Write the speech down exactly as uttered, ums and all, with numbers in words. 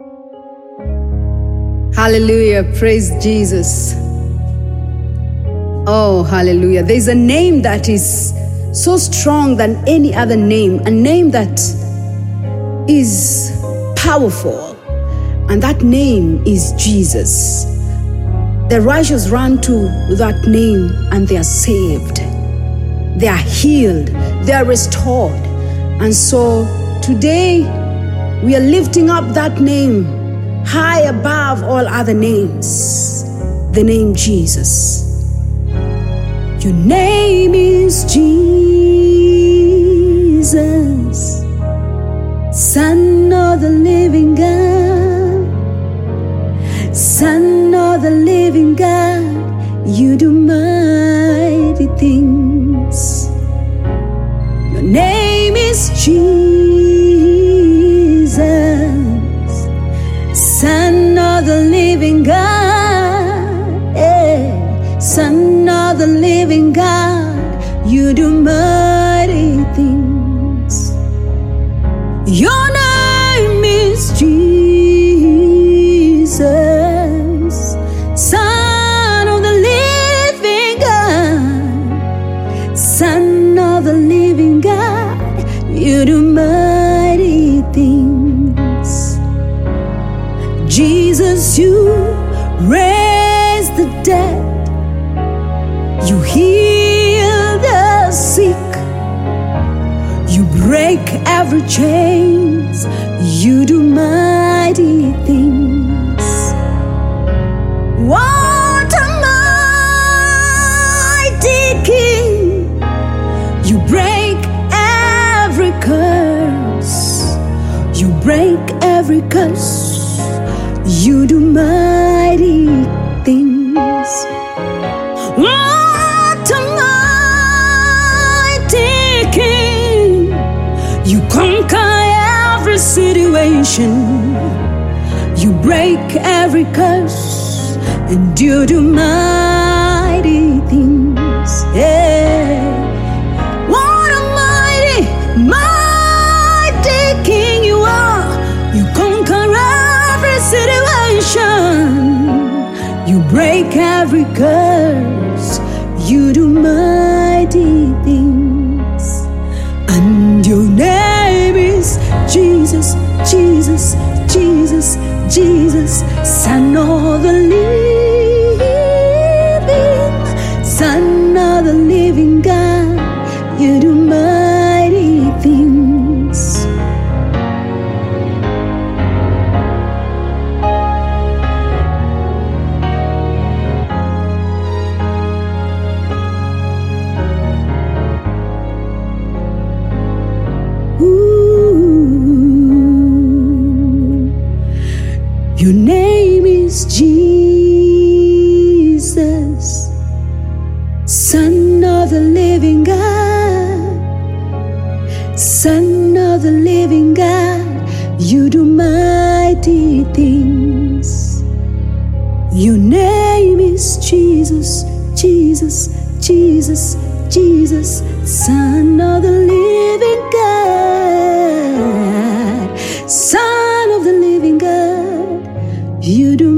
Hallelujah. Praise Jesus. Oh, hallelujah. There's a name that is so strong than any other name, a name that is powerful, and that name is Jesus. The righteous run to that name and they are saved. They are healed. They are restored. And so today we are lifting up that name high above all other names, the name Jesus. Your name is Jesus, Son of the living God, Son of the living God, you do mighty things. Your name is Jesus, Son of the living God, yeah. Son of the living God, you do mighty things. Your name is Jesus, Son of the living God, Son of the living God, you do mighty things. Jesus, you raise the dead, you heal the sick, you break every chains, you do mighty things. What a mighty King, you break every curse, you break every curse, you do mighty things. What a mighty King, you conquer every situation, you break every curse, and you do mighty things. Yeah. What a mighty, mighty King you are. You conquer every situation, you break every curse, you do mighty things. And your name is Jesus, Jesus, Jesus, Jesus, Son of the living, Son of the living God, you do mighty things. Your name is Jesus, Son of the living God, Son of the living God, you do mighty things. Your name is Jesus, Jesus, Jesus, Jesus, Son of the living God, Son of the living God, you do